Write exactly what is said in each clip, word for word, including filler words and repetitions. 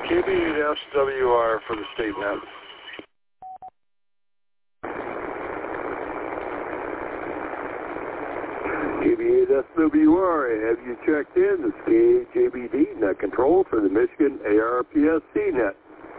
K B eight S W R for the state net. K B eight S W R, have you checked in? This is K J B D, net control for the Michigan A R P S C net.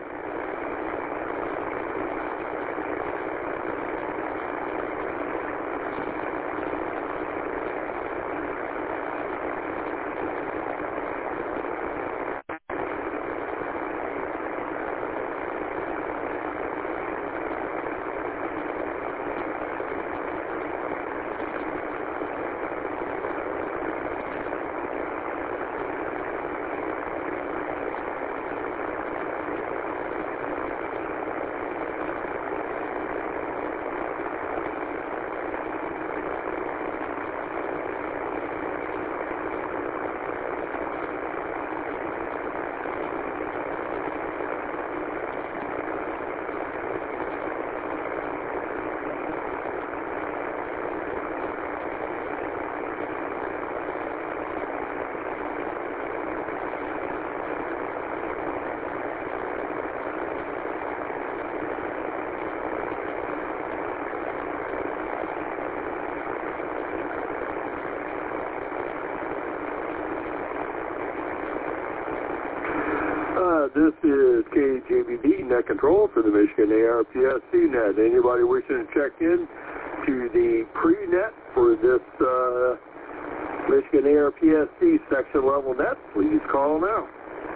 This is K J B D, net control for the Michigan A R P S C net. Anybody wishing to check in to the pre-net for this uh, Michigan A R P S C section level net, please call now.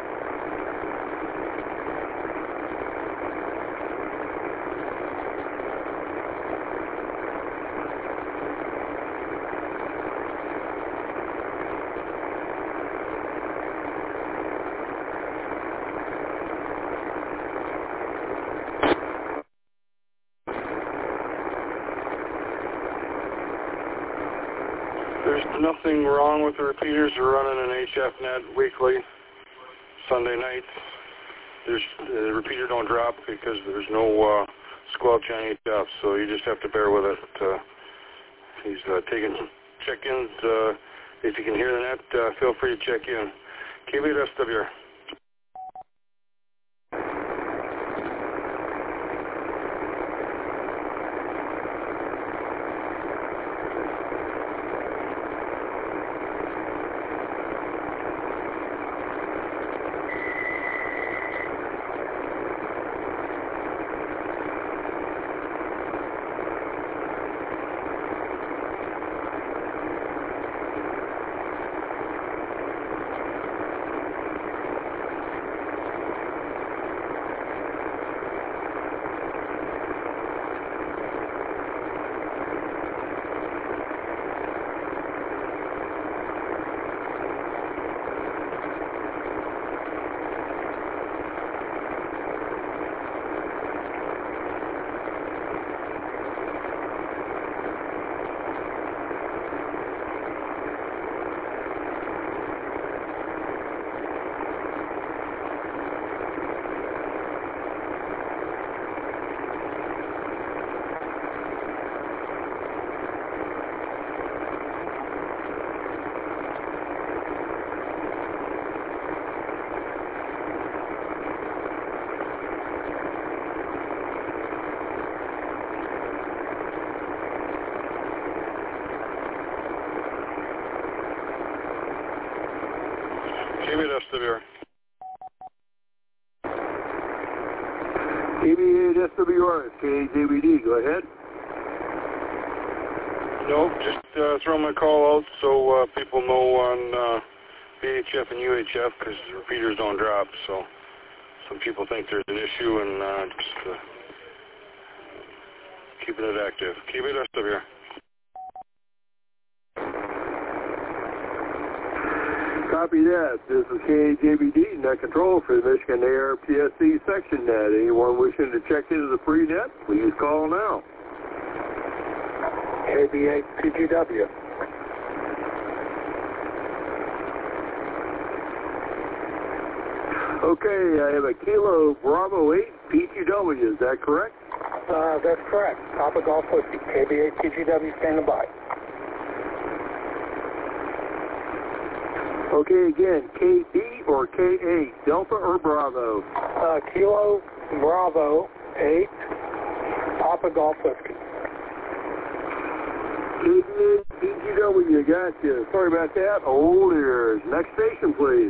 There's nothing wrong with the repeaters. We're running an H F net weekly, Sunday nights. There's, the repeater don't drop because there's no uh, squelch on H F, so you just have to bear with it. Uh, he's uh, taking check-ins. Uh, if you can hear the net, uh, feel free to check in. K B eight S W R. K B eight S W R. K B eight S W R, K J B D, go ahead. Nope, just uh, throw my call out so uh, people know on uh, V H F and U H F because the repeaters don't drop. So some people think there's an issue and uh, just uh, keeping it active. K B eight S W R. Copy that. This is K J B D, net control for the Michigan A R P S C section net. Anyone wishing to check into the pre-net, please call now. K B eight P G W. Okay, I have a Kilo Bravo eight P G W, is that correct? Uh, that's correct. Papa Golf Whiskey, K B eight P G W, standing by. Okay, again, K B or K eight, Delta or Bravo? Uh, Kilo Bravo eight, Papa Golf Whiskey. K B eight, T G W, gotcha. Sorry about that. Old ears. Next station, please.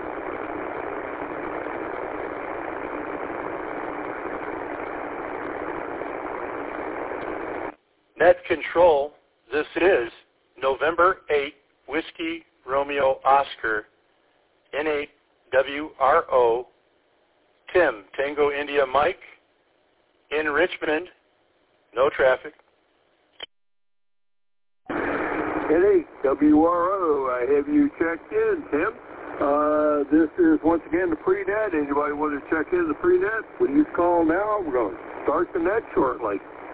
Net Control, this is November eighth, Whiskey Romeo Oscar, N eight W R O, Tim, Tango India Mike, in Richmond, no traffic. N eight W R O, I have you checked in, Tim. Uh, this is once again the pre-net. Anybody want to check in the pre-net? Please call now. We're going to start the net shortly.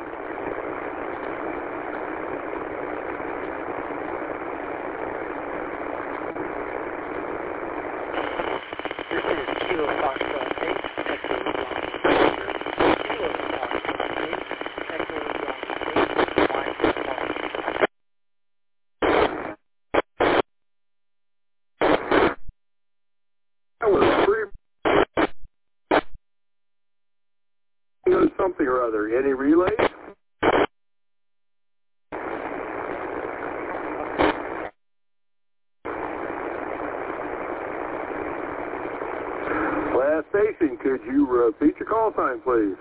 Something or other. Any relays? Last station, could you repeat your call sign, please?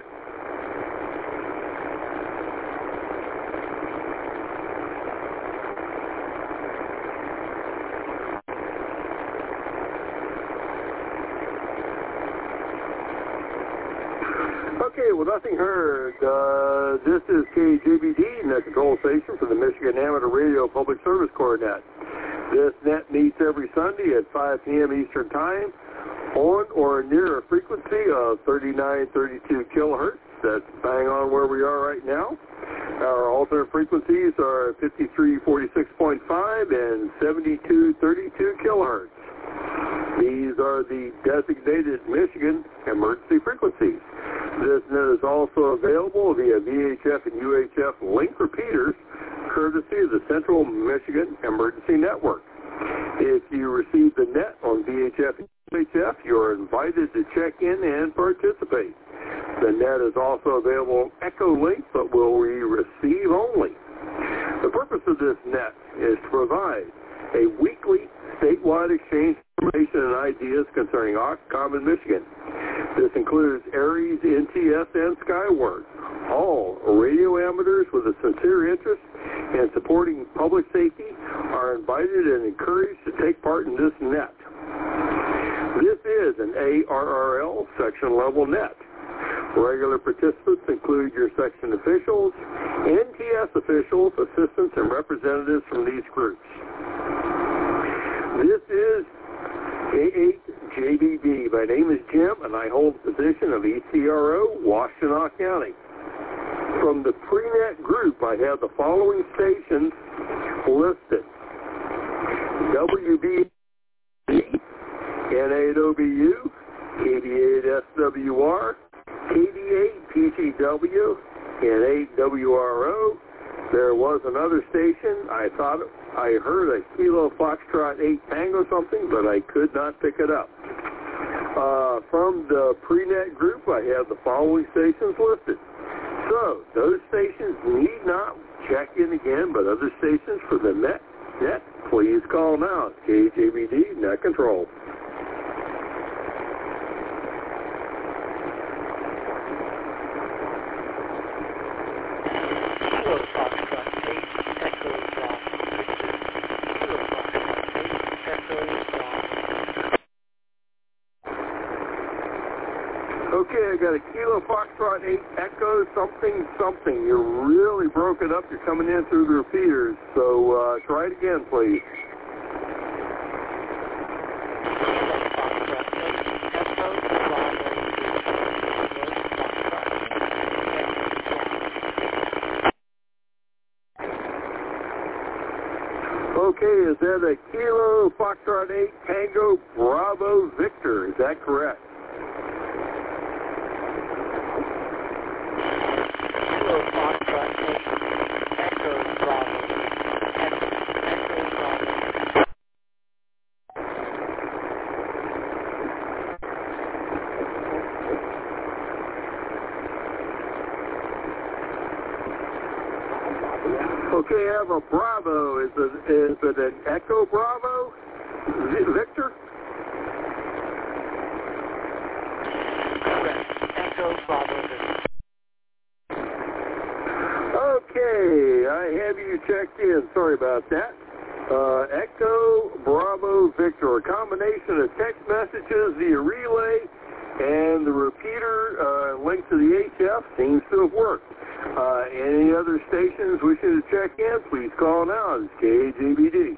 Okay, well, nothing heard. Uh, this is K J B D, net control station for the Michigan Amateur Radio Public Service Corps net. This net meets every Sunday at five p m Eastern Time on or near a frequency of thirty-nine thirty-two kilohertz. That's bang on where we are right now. Our alternate frequencies are fifty-three forty-six point five and seventy-two thirty-two kilohertz. These are the designated Michigan emergency frequencies. This net is also available via V H F and U H F link repeaters, courtesy of the Central Michigan Emergency Network. If you receive the net on V H F and U H F, you are invited to check in and participate. The net is also available on Echo Link, but will be receive only. The purpose of this net is to provide a weekly statewide exchange of information and ideas concerning Oxcom in Michigan. This includes Aries, N T S, and Skyward. All radio amateurs with a sincere interest in supporting public safety are invited and encouraged to take part in this net. This is an A R R L section level net. Regular participants include your section officials, N T S officials, assistants, and representatives from these groups. This is K eight J B B. My name is Jim, and I hold the position of E C R O, Washtenaw County. From the pre-net group, I have the following stations listed. W B N eight O B U, K D eight S W R, K D eight P T W, N eight W R O. There was another station. I thought I heard a Kilo Foxtrot eight Tango something, but I could not pick it up. Uh, from the pre-net group, I have the following stations listed. So, those stations need not check in again, but other stations for the net, net please call now. K J B D, Net Control. Okay, I got a Kilo Foxtrot eight Echo something something. You're really broken up. You're coming in through the repeaters. So uh, try it again, please. Okay, is that a Kilo Foxtrot eight Tango Bravo Victor? Is that correct? Okay, I have a Bravo. Is it, is it an Echo Bravo? Victor? Correct. Echo Bravo Victor. Okay, I have you checked in. Sorry about that. Uh, Echo Bravo Victor, a combination of text messages via relay and the repeater uh, linked to the H F seems to have worked. Uh, any other stations wishing to check in, please call now. It's K A J B D.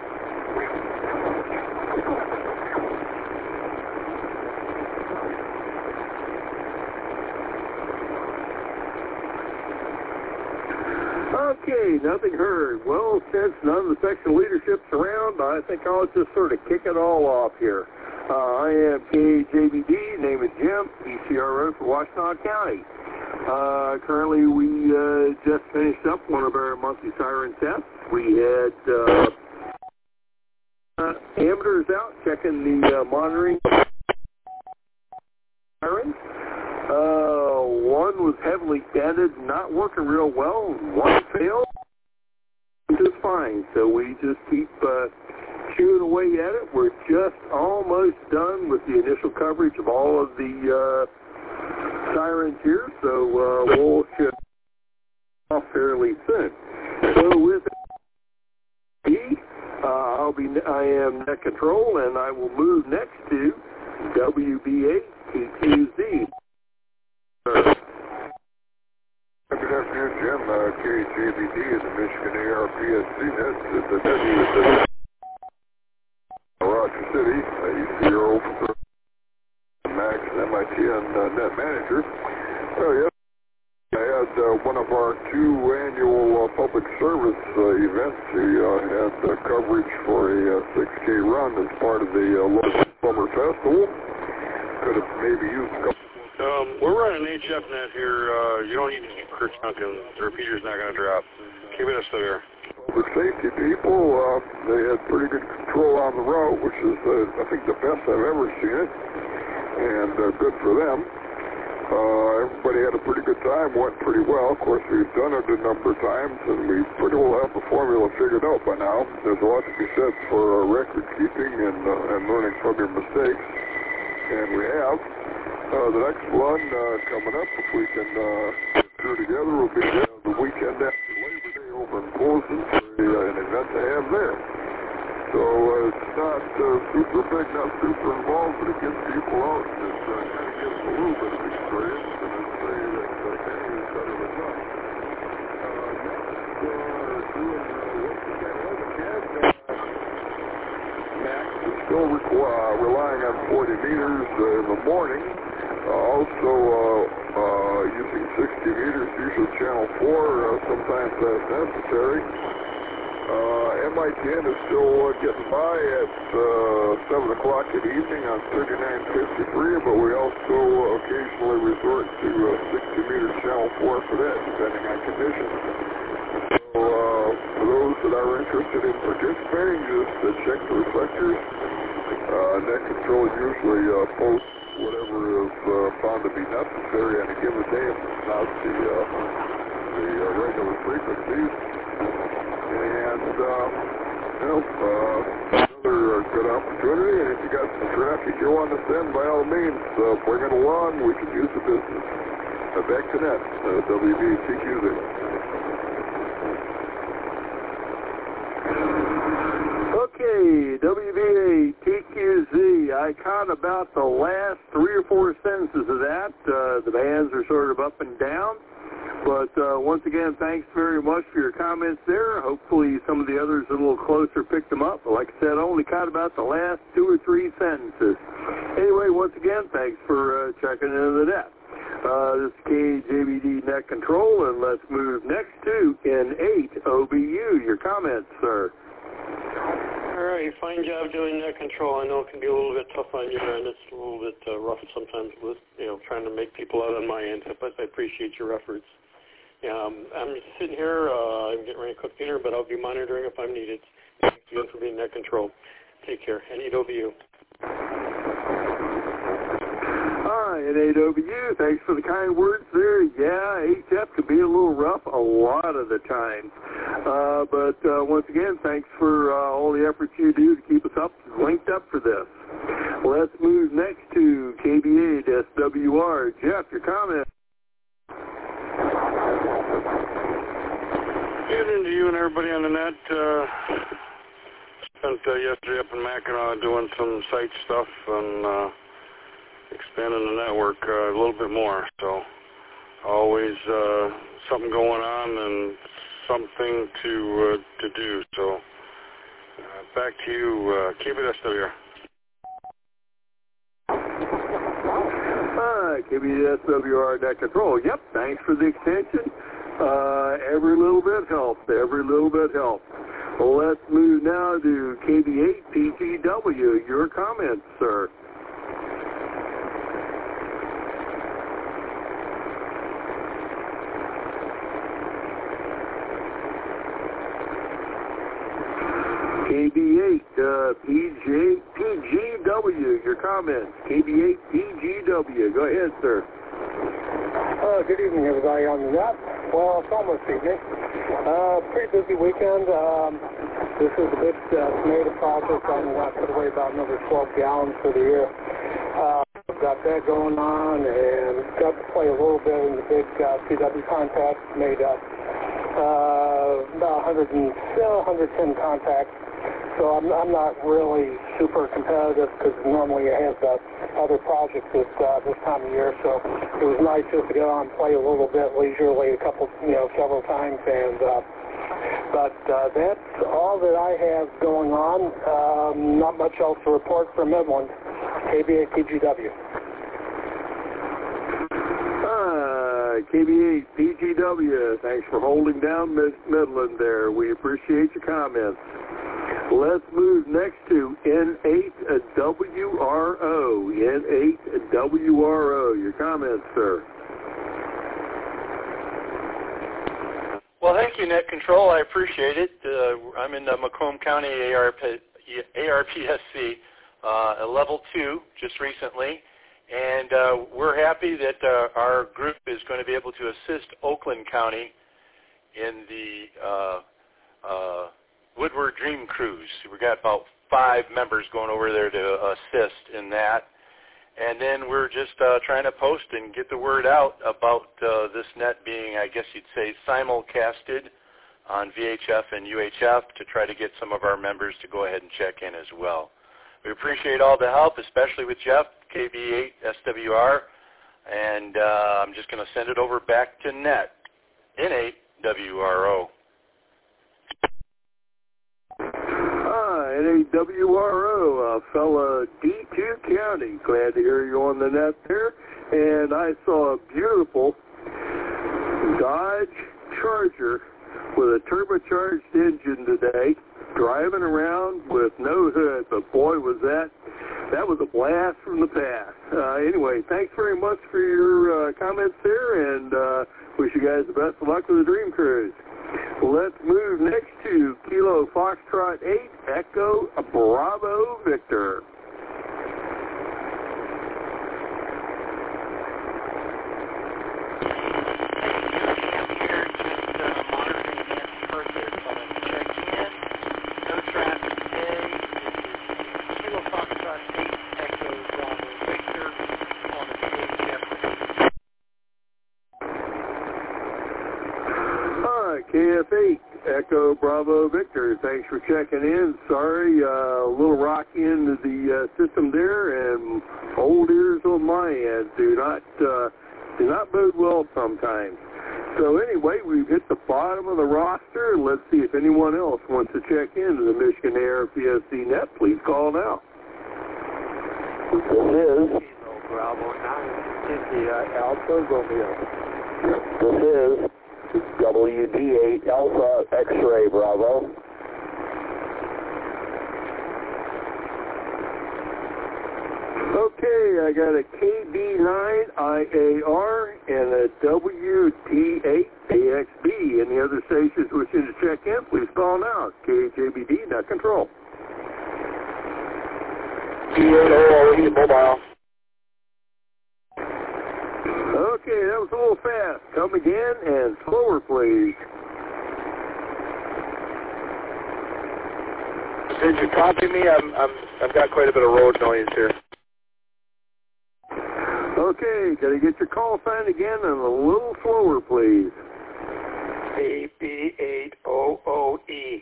Okay, nothing heard. Well, since none of the section leadership's around, I think I'll just sort of kick it all off here. Uh, I am K A J B D, name is Jim, E C R O for Washtenaw County. Uh, currently, we uh, just finished up one of our monthly siren tests. We had uh, uh, amateurs out checking the uh, monitoring sirens. Uh, one was heavily dented, not working real well. One failed, just fine. So we just keep uh, chewing away at it. We're just almost done with the initial coverage of all of the uh, sirens here. So uh, we'll shut off fairly soon. So with me, uh, I'll be. I am Net Control, and I will move next to W B A T Q Z. Good afternoon, Jim. Uh, K A J B D is the Michigan A R P S C net. It's the W is Roger City, E C R O for Max, M I T, and uh, Net Manager. Well, yes, I had uh, one of our two annual uh, public service uh, events. We uh, had uh, coverage for a uh, six K run as part of the uh, local summer festival. Could have maybe used a couple. Um, we're running H F net here. Uh, you don't need to keep Kirk Duncan. The repeater's not going to drop. Keep it there. The safety people, uh, they had pretty good control on the route, which is, uh, I think, the best I've ever seen it, and uh, good for them. Uh, everybody had a pretty good time, went pretty well. Of course, we've done it a number of times, and we pretty well have the formula figured out by now. There's a lot to be said for uh, record keeping and, uh, and learning from your mistakes, and we have. Uh, the next one uh, coming up, if we can uh, do together, will be uh, the weekend after Labor Day over in Bozeman for a, uh, an event they have there. So uh, it's not uh, super big, not super involved, but it gets people out and it uh, kind of gives a little bit of experience, and it's a uh, Kenny is better than done. Uh, next, uh, doing uh, what's the name of the cat? Max is still requ- uh, relying on forty meters uh, in the morning. Uh, also uh, uh, using sixty meters, usually channel four, uh, sometimes that's necessary. Uh, M I T N is still uh, getting by at uh, seven o'clock in the evening on thirty-nine fifty-three, but we also uh, occasionally resort to uh, sixty meter channel four for that, depending on conditions. So uh, for those that are interested in participating, just uh, check the reflectors. Uh, Net Control usually uh, posts whatever is uh, found to be necessary on a given day, if it's not the, uh, the uh, regular frequencies. And, uh, you know, uh, another uh, good opportunity, and if you got some traffic you want to send, by all means, uh, bring it along. We can use the business. Uh, back to Net, uh, W B T Q Z. Okay, W B A T Q Z. I caught about the last three or four sentences of that. Uh, the bands are sort of up and down. But uh, once again, thanks very much for your comments there. Hopefully some of the others a little closer picked them up. But like I said, I only caught about the last two or three sentences. Anyway, once again, thanks for uh, checking into the net. Uh, this is K A J B D Net Control, and let's move next to N eight O B U. Your comments, sir. All right, fine job doing Net Control. I know it can be a little bit tough on your end. It's a little bit uh, rough sometimes with, you know, trying to make people out on my end, but I appreciate your efforts. Um, I'm just sitting here. Uh, I'm getting ready to cook dinner, but I'll be monitoring if I'm needed. Thanks again for being Net Control. Take care. N eight O B U. Hi, N A W, thanks for the kind words there. Yeah, H F can be a little rough a lot of the time. Uh, but uh, once again, thanks for uh, all the efforts you do to keep us up, linked up for this. Let's move next to K B eight S W R. Jeff, your comment. Good evening to you and everybody on the net. Uh, spent uh, yesterday up in Mackinac doing some site stuff and uh, expanding the network uh, a little bit more. So always uh, something going on and something to uh, to do. So uh, back to you, uh, K B eight S W R. Hi, K B eight S W R Net Control. Yep, thanks for the extension. Uh, every little bit helps. Every little bit helps. Well, let's move now to K B eight P G W. Your comments, sir. K B eight uh, P G W. Your comments. K B eight P G W. Go ahead, sir. Uh, good evening, everybody on the net. Well, it's almost evening. Uh, pretty busy weekend. Um, this is a big uh, tomato project. I'm going to put away about another twelve gallons for the year. Uh, got that going on and got to play a little bit in the big uh, C W contest. Made up uh, about one hundred ten contacts. So I'm, I'm not really super competitive because normally I have uh, other projects at uh, this time of year. So it was nice just to go out and play a little bit leisurely, a couple, you know, several times. And uh, but uh, that's all that I have going on. Um, not much else to report from Midland. K B eight P G W. Hi, K B eight P G W. Thanks for holding down Miss Midland there. We appreciate your comments. Let's move next to N eight W R O. N eight W R O. Your comments, sir. Well, thank you, Net Control. I appreciate it. Uh, I'm in the Macomb County A R P S C, uh, level two, just recently. And uh, we're happy that uh, our group is going to be able to assist Oakland County in the uh, uh, Woodward Dream Cruise. We've got about five members going over there to assist in that. And then we're just uh, trying to post and get the word out about uh, this net being, I guess you'd say, simulcasted on V H F and U H F to try to get some of our members to go ahead and check in as well. We appreciate all the help, especially with Jeff, K B eight S W R. And uh, I'm just going to send it over back to Net, N eight W R O. N eight W R O, uh, fella D two County. Glad to hear you on the net there. And I saw a beautiful Dodge Charger with a turbocharged engine today, driving around with no hood. But boy, was that, that was a blast from the past. Uh, anyway, thanks very much for your uh, comments there, and uh, wish you guys the best of luck with the Dream Cruise. Let's move next to Kilo Foxtrot eight, Echo Bravo Victor. K F eight, Echo Bravo Victor. Thanks for checking in. Sorry, uh, a little rocky into the uh, system there, and old ears on my end do not uh, do not bode well sometimes. So anyway, we've hit the bottom of the roster. Let's see if anyone else wants to check into the Michigan A R P S C net. Please call now. This is Bravo nine, India Alpha Romeo. This is W D eight Alpha X-Ray Bravo. Okay, I got a K B nine I A R and a W T eight A X B. Any other stations wishing to check in, please call now. K H A B D, net control. T eight O O E mobile. was a little fast. Come again and slower, please. Did you copy me? I'm, I'm, I've got quite a bit of road noise here. Okay, can I get your call sign again and a little slower, please? A B eight O O E.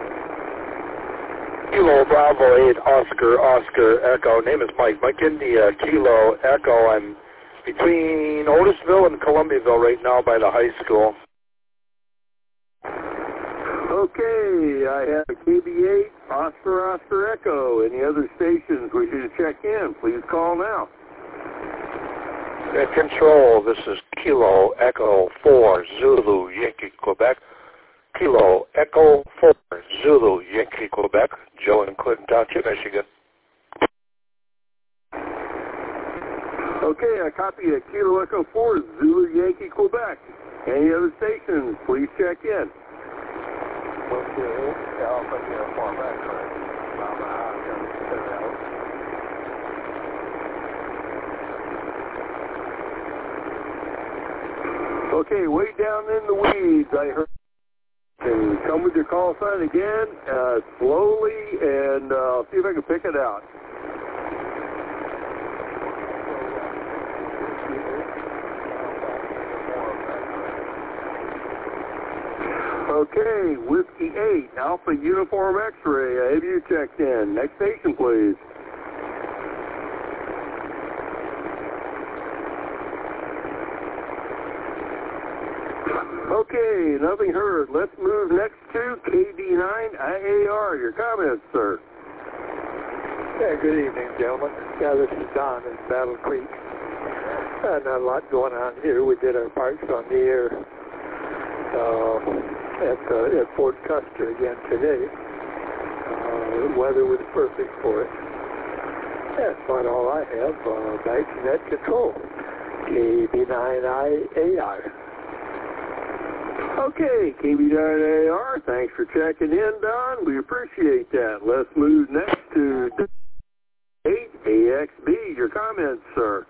Kilo Bravo eight Oscar Oscar Echo. Name is Mike. Mike India Kilo Echo. I'm between Otisville and Columbiaville right now by the high school. Okay, I have a K B eight Oscar Oscar Echo. Any other stations we should check in? Please call now. At control, this is Kilo Echo four Zulu Yankee Quebec. Kilo Echo four Zulu Yankee Quebec. Joe in Clinton Township, Michigan. Okay, I copy a Kilo Echo four Zulu Yankee Quebec. Any other stations, please check in. Okay, way down in the weeds, I heard. And come with your call sign again, uh, slowly, and uh, see if I can pick it out. Okay, Whiskey eight, Alpha Uniform X-Ray. I have you checked in. Next station, please. Okay, nothing heard. Let's move next to K D nine I A R. Your comments, sir. Yeah, good evening, gentlemen. Yeah, this is Don in Battle Creek. Uh, not a lot going on here. We did our parks on the air uh, at, uh, at Fort Custer again today. Uh, the weather was perfect for it. That's about all I have. Uh, back to net control. K D nine I A R. Okay, K B nine A R, thanks for checking in, Don. We appreciate that. Let's move next to eight A X B. Your comments, sir.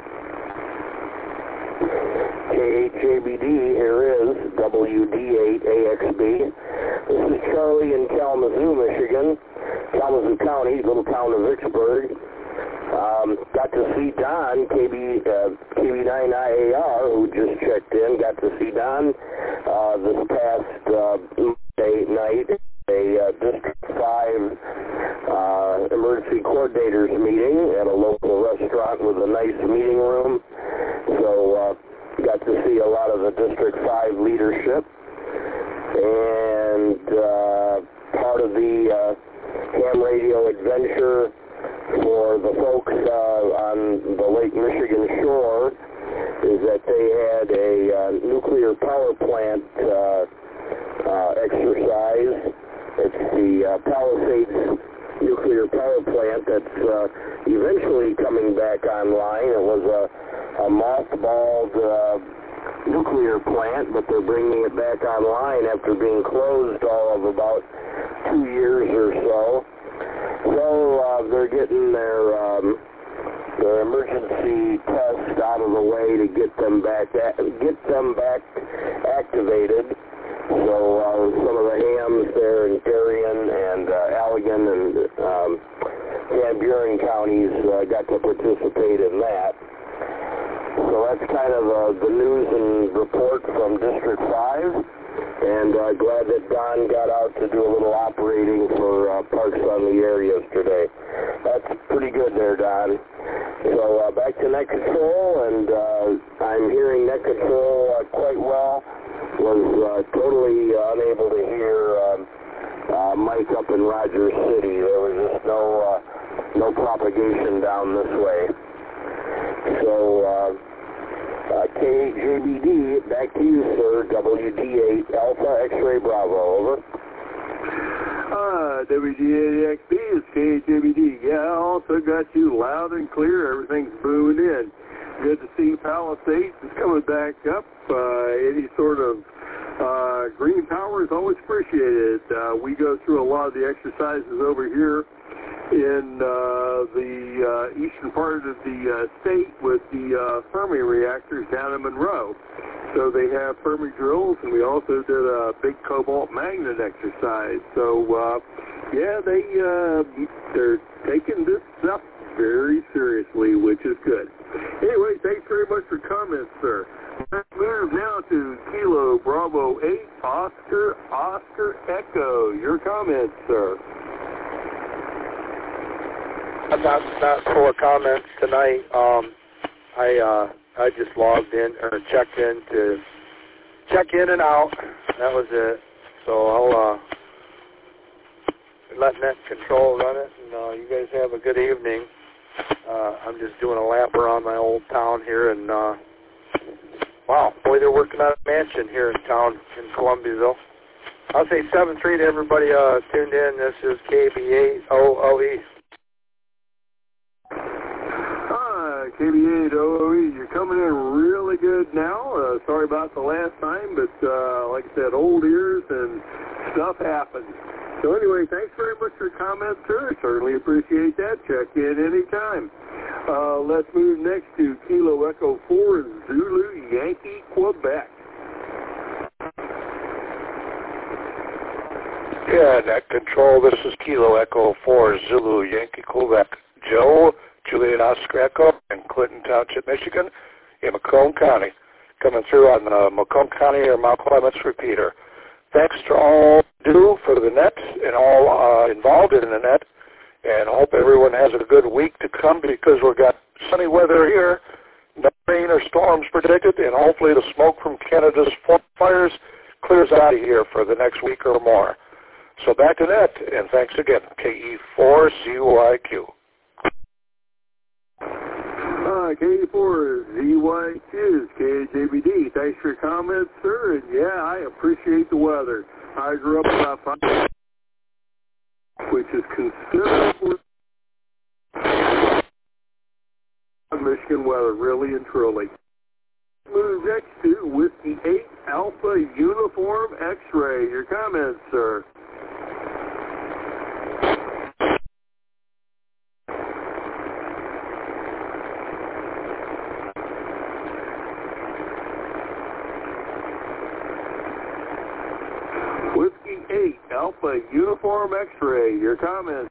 K H A B D, here is W D eight A X B. This is Charlie in Kalamazoo, Michigan. Kalamazoo County, little town of Vicksburg. Um, got to see Don, K B, uh, K B nine I A R, who just checked in. Got to see Don uh, this past uh, Monday night, a uh, District five uh, Emergency Coordinators meeting at a local restaurant with a nice meeting room. So uh, got to see a lot of the District five leadership. And uh, part of the uh, ham radio adventure for the folks uh, on the Lake Michigan shore is that they had a uh, nuclear power plant uh, uh, exercise. It's the uh, Palisades nuclear power plant that's uh, eventually coming back online. It was a, a mothballed uh, nuclear plant, but they're bringing it back online after being closed all of about two years or so. So uh, they're getting their um, their emergency test out of the way to get them back get them back activated. So uh, some of the hams there in Darien and uh, Allegan and um, Van Buren counties uh, got to participate in that. So that's kind of uh, the news and report from District five. And uh, glad that Don got out to do a little operating for uh, Parks on the Air yesterday. That's pretty good there, Don. So uh, back to net control, and uh, I'm hearing net control uh, quite well. Was uh, totally uh, unable to hear um, uh, Mike up in Rogers City. There was just no uh, no propagation down this way. So. Uh, Uh, K H A B D, back to you, sir. W D eight Alpha X-Ray Bravo, over. Uh, W D eight X B is K H A B D. Yeah, I also got you loud and clear. Everything's booming in. Good to see Palisades is coming back up. Uh, any sort of uh, green power is always appreciated. Uh, we go through a lot of the exercises over here in uh, the uh, eastern part of the uh, state with the uh, Fermi reactors down in Monroe. So they have Fermi drills, and we also did a big cobalt magnet exercise. So uh, yeah, they uh, they're taking this stuff very seriously, which is good. Anyway, thanks very much for comments, sir. Let's move now to Kilo Bravo eight, Oscar, Oscar Echo. Your comments, sir. I'm not, not full of comments tonight. Um, I uh, I just logged in or checked in to check in and out. That was it. So I'll uh, let Net Control run it, and uh, you guys have a good evening. Uh, I'm just doing a lap around my old town here, and uh, wow, boy, they're working on a mansion here in town in Columbiaville. I'll say seven three to everybody uh, tuned in. This is K B eight O O E. Hi, K B eight O O E. You're coming in really good now. Uh, sorry about the last time, but uh, like I said, old ears and stuff happens. So anyway, thanks very much for your comments, sir. Certainly appreciate that. Check in anytime. Uh, let's move next to Kilo Echo four, Zulu Yankee, Quebec. Yeah, Net Control, this is Kilo Echo four, Zulu Yankee, Quebec. Joe, Juliet Oscar Echo in Clinton Township, Michigan, in Macomb County. Coming through on the Macomb County or Mount Clements repeater. Thanks to all do for the net and all uh, involved in the net, and hope everyone has a good week to come because we've got sunny weather here, no rain or storms predicted, and hopefully the smoke from Canada's fires clears out of here for the next week or more. So back to net, and thanks again, K E four Z Y Q. Uh, K E four Z Y Q, K J B D. Thanks for your comments, sir. And yeah, I appreciate the weather. I grew up about five, which is considerably Michigan weather, really and truly. Move next to Whiskey eight Alpha Uniform X-Ray. Your comments, sir. Whiskey eight Alpha Uniform X-Ray. Your comments.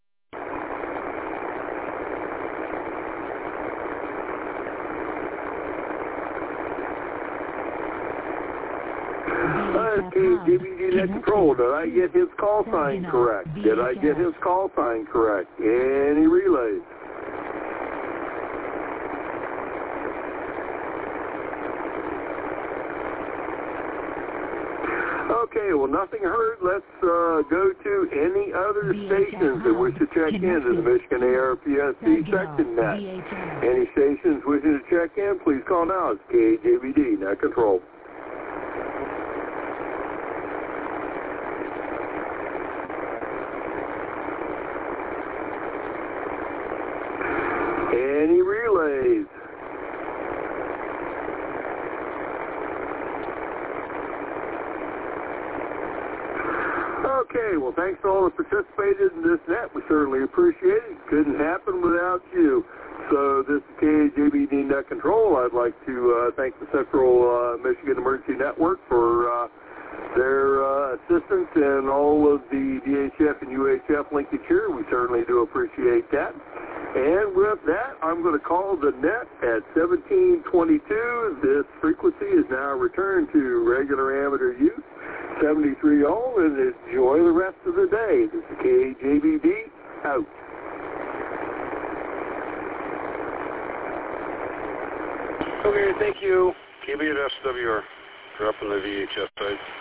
J B D Net Control, did I get his call sign correct? Did I get his call sign correct? Any relays? Okay, well, nothing heard. Let's uh, go to any other stations that wish to check in to the Michigan A R P S C Section Net. Any stations wishing to check in, please call now. It's K J B D Net Control. Any relays? Okay, well, thanks to all that participated in this net. We certainly appreciate it. Couldn't happen without you. So this is K J B D Net Control. I'd like to uh, thank the Central uh, Michigan Emergency Network for uh, their uh, assistance and all of the D H F and U H F linkage here. We certainly do appreciate that. And with that, I'm going to call the net at seventeen twenty-two. This frequency is now returned to regular amateur use, seventy-three all, and enjoy the rest of the day. This is K J B D, out. Okay, thank you. K B at S W R, dropping the V H F side.